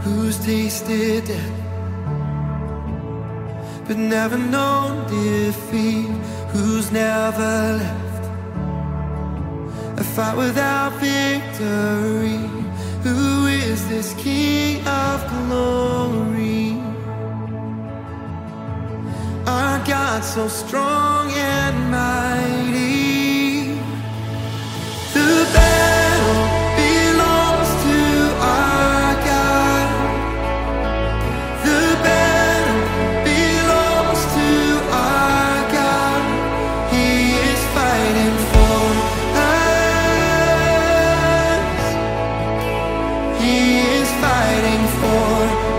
who's tasted death but never known defeat, who's never left a fight without victory. Who is this King of glory? Our God so strong and mighty. The battle belongs to our God. The battle belongs to our God. He is fighting for us. He is fighting for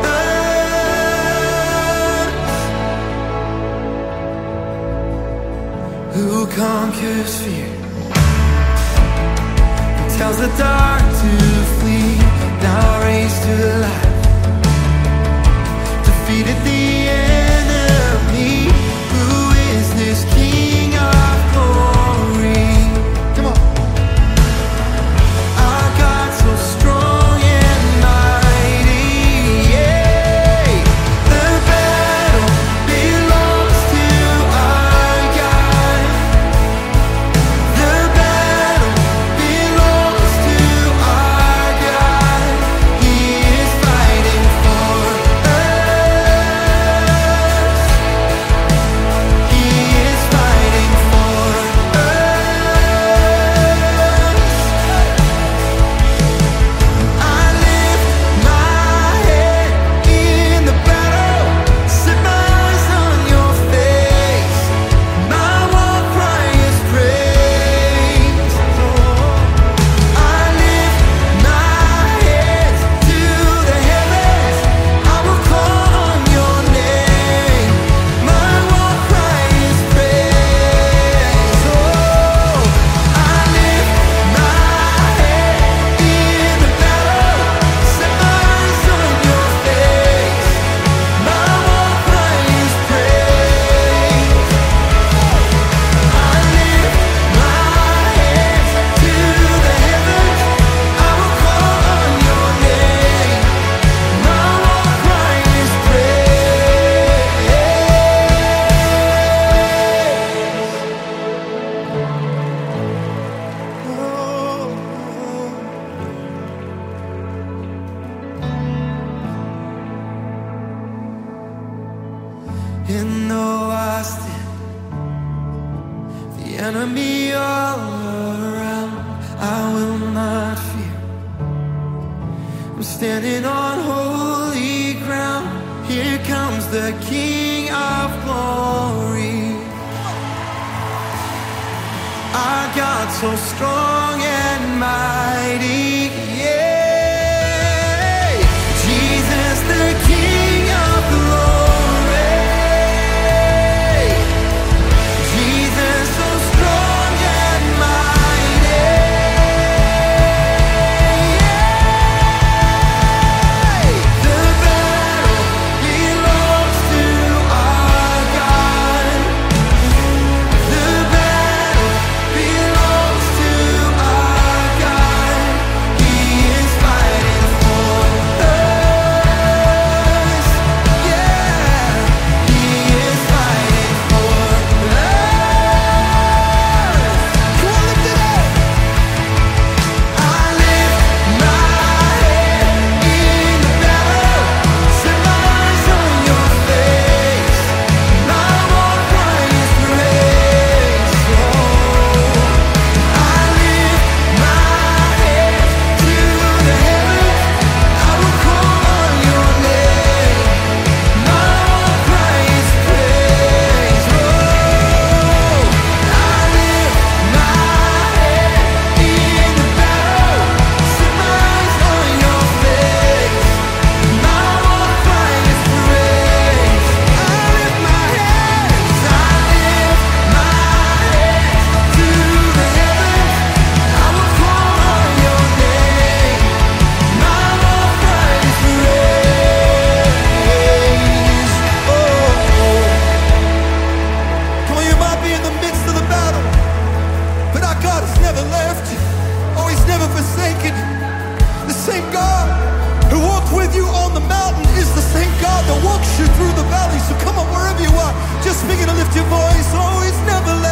us. Who conquers fear? Tells the dark to flee, now raised to life, defeated the enemy. Who is this King of glory? Come on. Our God so strong and mighty, yeah. The battle belongs to our God. The battle belongs to our God. He is fighting for us. He is fighting for us. I lift my head in the battle, set my eyes on your face. My war cry is praise. I lift my head to the heavens, I will call on your name. My war cry is praise. I lift my head in the battle, set my eyes on your face. My war cry is praise. I lift my hands to the heavens, I will call on your name. My war cry is praise. And though I stand the enemy all around, I will not fear. I'm standing on holy ground. Here comes the King of glory. Our God so strong and mighty, yeah. Jesus the King of glory. Jesus so strong and mighty, yeah. The battle belongs to our God. The battle belongs to our God. He walks you through the valley. So come on, wherever you are, just begin to lift your voice. Oh, he's never let